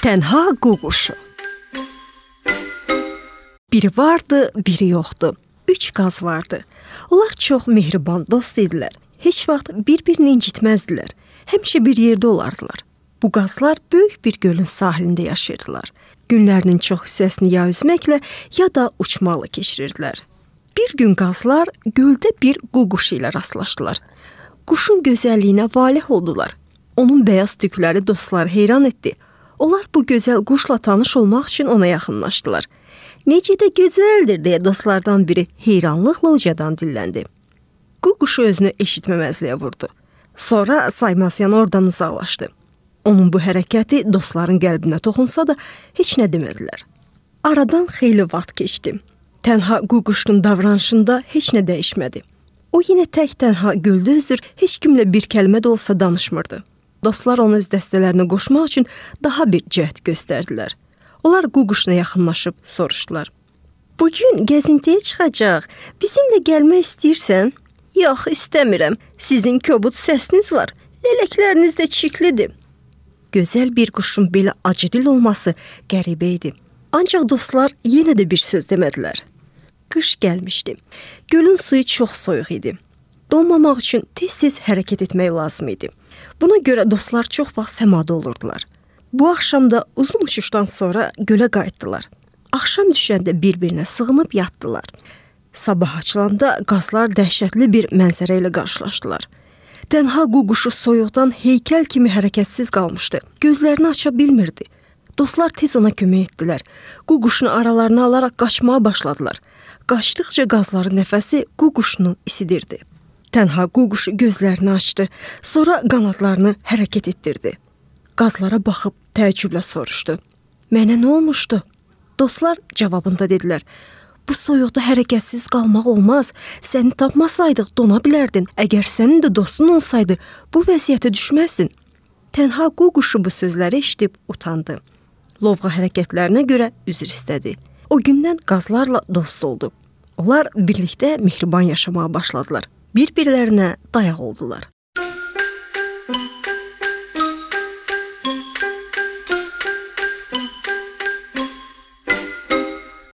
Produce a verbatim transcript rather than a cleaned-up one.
Tənha qu-quşu. Biri vardı, biri yoxdu. Üç qaz vardı. Onlar çox mehriban dost idilər. Heç vaxt bir-birini incitməzdilər. Həmişə bir yerdə olardılar. Bu qazlar böyük bir gölün sahilində yaşayırdılar. Günlərinin çox hissəsini ya üzməklə, ya da uçmaqla keçirirdilər. Bir gün qazlar göldə bir qu-quşu ilə rastlaşdılar. Quşun gözəlliyinə valeh oldular. Onun bəyaz tükləri dostları heyran etdi. Onlar bu gözəl quşla tanış olmaq üçün ona yaxınlaşdılar. Necə də gözəldir deyə dostlardan biri heyranlıqla ucadan dilləndi. Qu-quşu özünü eşitməməzliyə vurdu. Sonra saymazyan oradan uzaqlaşdı. Onun bu hərəkəti dostların qəlbinə toxunsa da heç nə demədilər. Aradan xeyli vaxt keçdi. Tənha qu-quşun davranışında heç nə dəyişmədi. O yenə tək-tənha göldə üzür, heç kimlə bir kəlmə də olsa danışmırdı. Dostlar onu öz dəstələrinə qoşmaq üçün daha bir cəhd göstərdilər. Onlar qu-quşuna yaxınlaşıb soruşdular. Bugün gəzintiyə çıxacaq. Bizimlə gəlmək istəyirsən? Yox, istəmirəm. Sizin kobud səsiniz var. Lələkləriniz də çirklidir. Gözəl bir quşun belə acıdil olması qəribə idi. Ancaq dostlar yenə də bir söz demədilər. Qış gəlmişdi. Gölün suyu çox soyuq idi. Donmamaq üçün tez-tez hərəkət etmək lazım idi. Buna görə dostlar çox vaxt səmada olurdular. Bu axşam da uzun uçuşdan sonra gölə qayıtdılar. Axşam düşəndə bir-birinə sığınıb yatdılar. Sabah açılanda qazlar dəhşətli bir mənzərə ilə qarşılaşdılar. Tənha qu-quşu soyuqdan heykəl kimi hərəkətsiz qalmışdı. Gözlərini aça bilmirdi. Dostlar tez ona kömək etdilər. Qu-quşunu aralarına alaraq qaçmağa başladılar. Qaçdıqca qazların nəfəsi qu-quşunu isidirdi. Tənha qu-quşu gözlərini açdı, sonra qanadlarını hərəkət etdirdi. Qazlara baxıb təəccüblə soruşdu. Mənə nə olmuşdu? Dostlar cavabında dedilər. Bu soyuqda hərəkətsiz qalmaq olmaz. Səni tapmasaydıq dona bilərdin. Əgər sənin də dostun olsaydı, bu vəziyyətə düşməzdin. Tənha qu-quşu bu sözləri eşidib utandı. Lovğa hərəkətlərinə görə üzr istədi. O gündən qazlarla dost oldu. Onlar birlikdə mehriban yaşamağa başladılar. Bir-birlərinə dayaq oldular.